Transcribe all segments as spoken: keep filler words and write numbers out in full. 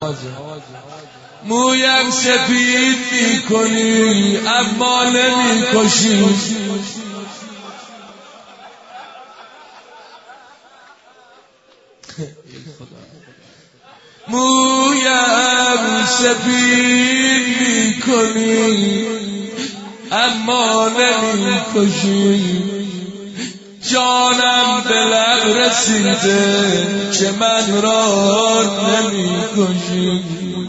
مویم سفید میکنی اما نمیکشی، مویم سفید میکنی اما نمیکشی، جانم به لب رسیده که من را نمیکشی.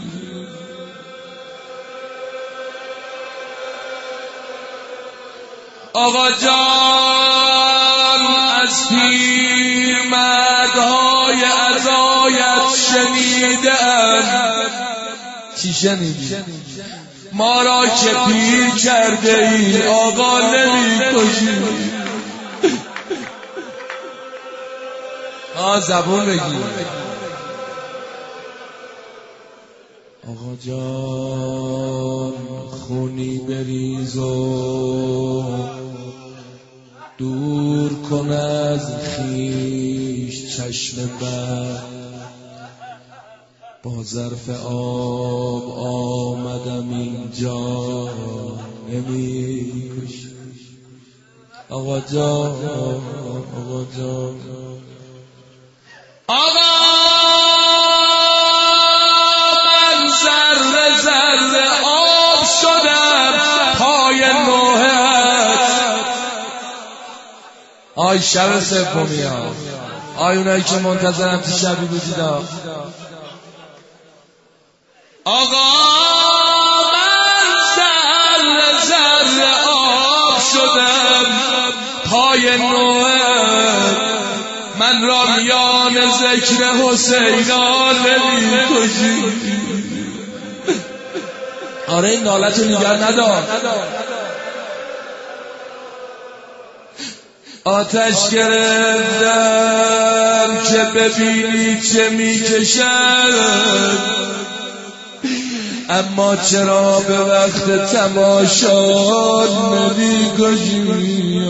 آقا جان از پیرمردهای عزایت شنیدم. چی شنیدی؟ ما را که پیر کرده ای آقا نمی‌کشی. آ زبون بگی. آقا جان خونی بریز و دور کن از خویش چشم بد، با ظرف آب آمدم اینجا نمی‌کشی. آقا جان آقا جان آقا من ذره ذره آب شدم پای نوحت. آی شب سومی ها، آی اونایی که منتظرم تو شبی بودیدا. آقا من ذره ذره آب شدم پای نوحت، من را میان ذکر حسینا نمی‌کشی. آره این نالتو نگه ندار. آتش گرفتم که ببینی چه میکشم، اما چرا به وقت تماشا نمی‌کشی.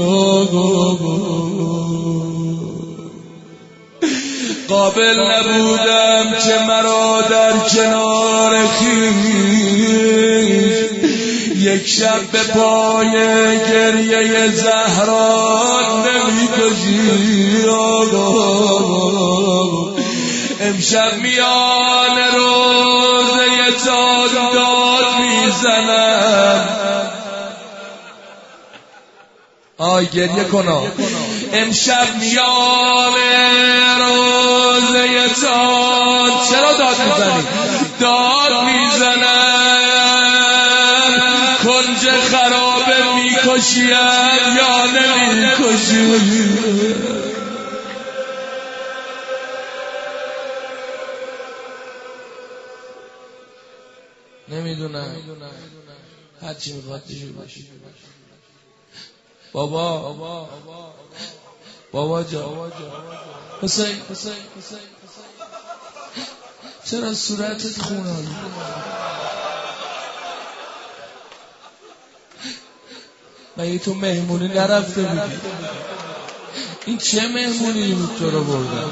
قابل نبودم که مرا در کنار خویش یک شب به پای گریه زهرا نمی‌کشی. امشب میان روزه تا داد میزنم. آی گریه کنا. امشب میان روزه تا چرا داد میزنی؟ داد میزنم کنج خرابه میکشیم یا نمیکشیم. نمیدونم هرچی میخواد دیشو باشی. بابا بابا جا حسین چرا صورتت خونال؟ مگه تو مهمونی نرفته بودی؟ این چه مهمونی بود تو رو بردن؟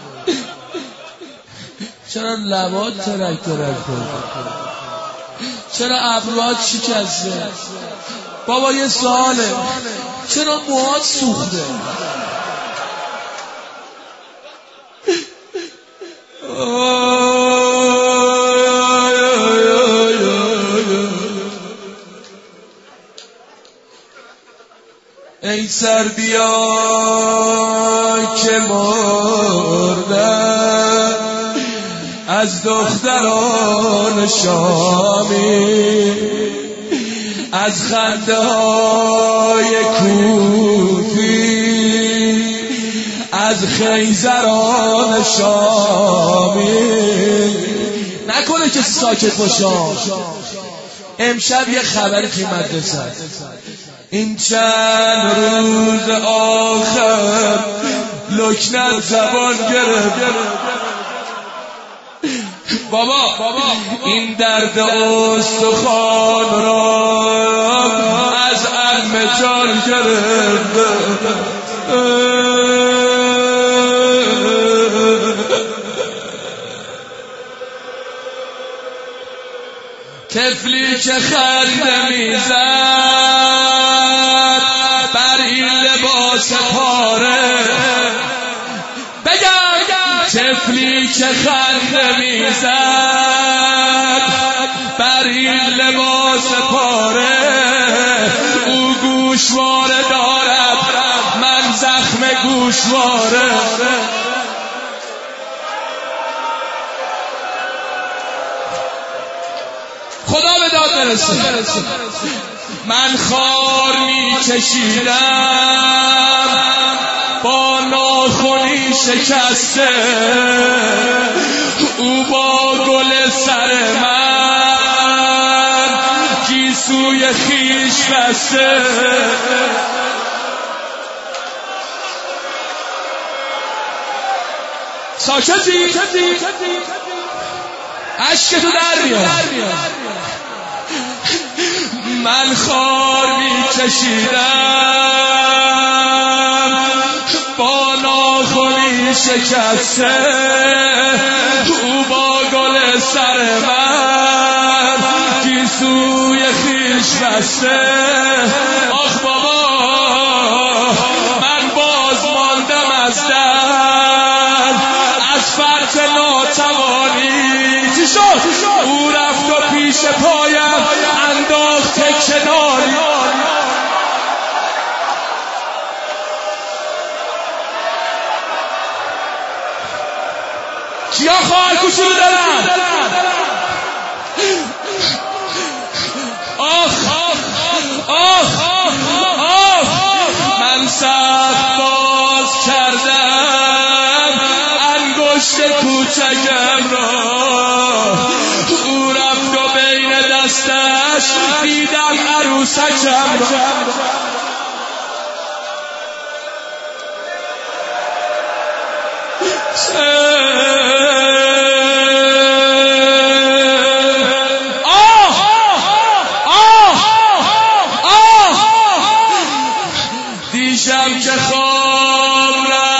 چرا لبات ترک ترک کرده؟ چرا ابروات شکسته؟ بابا یه سواله، چرا موهات سوخته؟ ای سر بیا که مردم از دختران شامی، از خنده های کوفی، از خیزران شامی. نکنه که ساکت باشم. امشب یه خبری توی مدرسه این چند روز آخر لکنت زبان گرفت. بابا این درد استخوان را از عمه جان گرفت. طفلی که خنده میزد بر این لباس پاره، بگم طفلی که خنده میزد بر این لباس پاره، او گوشواره دارد من زخم گوشواره. خدا به داد برسه. من خار می کشیدم با ناخنی شکسته، او با گل سر من گیسوی خیش بسته. ساکتی عشق تو در میاد. من خار می کشیدم با ناخنی شکسته، او با گل سر من گیسوی خیش بسته. آخ بابا من باز ماندم از در، از فرط ناتوانی چی شد؟ او رفت و پیش پایم انداخت کناری. کیا خواهر کوچولو دارن؟ آخ آخ آخ من سخت باز کردم انگشت کوچکم را، او رفت و بین دستش دیدم عروسکم را. دیشب که خواب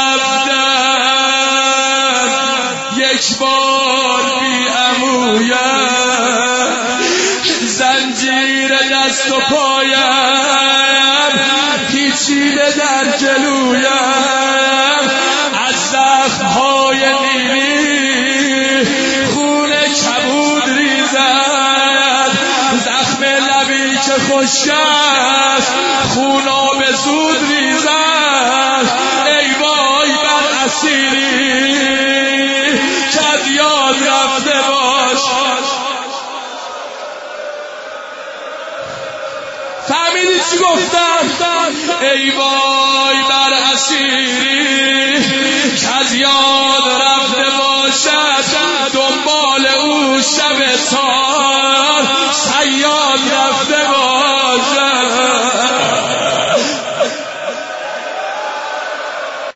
رفتم یک بار بی عمویم، زنجیر دست و پایم پیچیده در جلویم، از زخم‌های نیلی خون کبود ریزد، زخم لبی که خشک است خوناب زود ریزد. ای وای بر اسیری کد یاد رفته باش. فهمیدی چی گفتم؟ ای وای بر اسیری کد یاد رفته باشد، دنبال او شب تار صیاد رفته باشد.